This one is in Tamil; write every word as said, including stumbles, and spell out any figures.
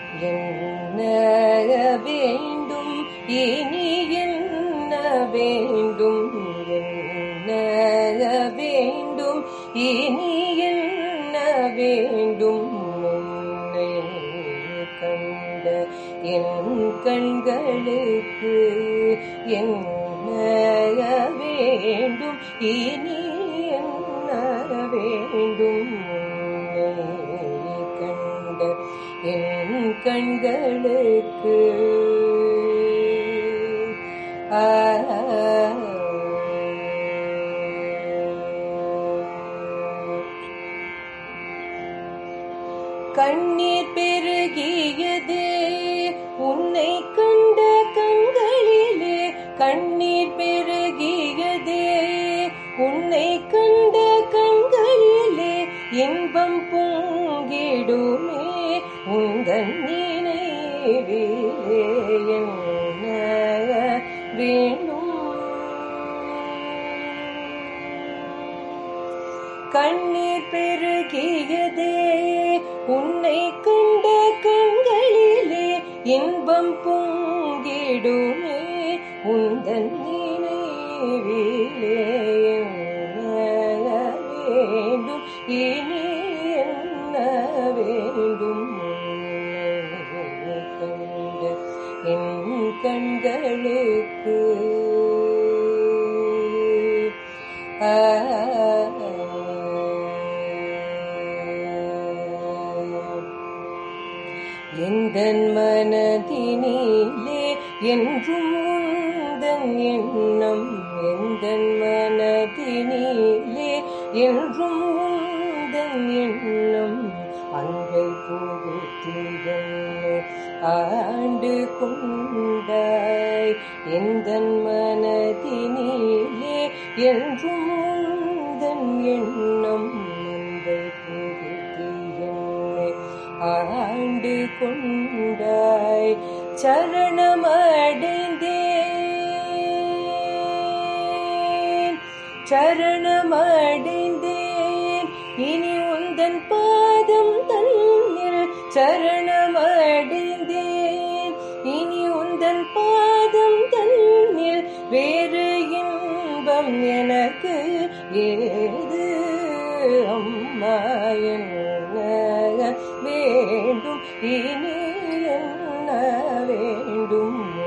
என்ன வேண்டும் இனி என்ன வேண்டும் என்ன வேண்டும் இனி என்ன வேண்டும் உன்னை கண்ட என் கண்களுக்கு என்ன வேண்டும் இனி என்ன வேண்டும் உன்னை கண்ட என் கண்களுக்கு ஆ கண்ணீர் பெருகியதே உன்னை கண்ட கண்களிலே கண்ணீர் பெருகியதே உன்னை கண்ட கண்களிலே இன்பம் பொங்கிடுமே உந்தன் நினைவிலே என்ன வேண்டும் கண்ணீர் பெருகியதே உன்னை கண்ட கண்களிலே இன்பம் பொங்கிடுமே உந்தன் நினைவிலே என்ன வேண்டும் இனி என்ன வேண்டும் கண்ட என் கண்களுக்கு ஆ எந்தன் மனதினிலே என்றும் உந்தன் எண்ணம் எந்தன் மனதினிலே என்றும் உந்தன் எண்ணம் அன்பை புகுத்தியன்னை ஆண்டு கொண்டாய் எந்தன் மனதினிலே என்றும் உந்தன் எண்ணம் அன்பை புகுத்தியன்னை ஆண்டு கொண்டாய் சரணமடைந்தேன் சரணமடைந்தேன் இனி உந்தன் பாதம் தன்னில் சரணமடைந்தேன் இனி உந்தன் பாதம் தன்னில் வேறு இன்பம் எனக்கு ஏது அம்மா என்ன வேண்டும் இனி என்ன வேண்டும்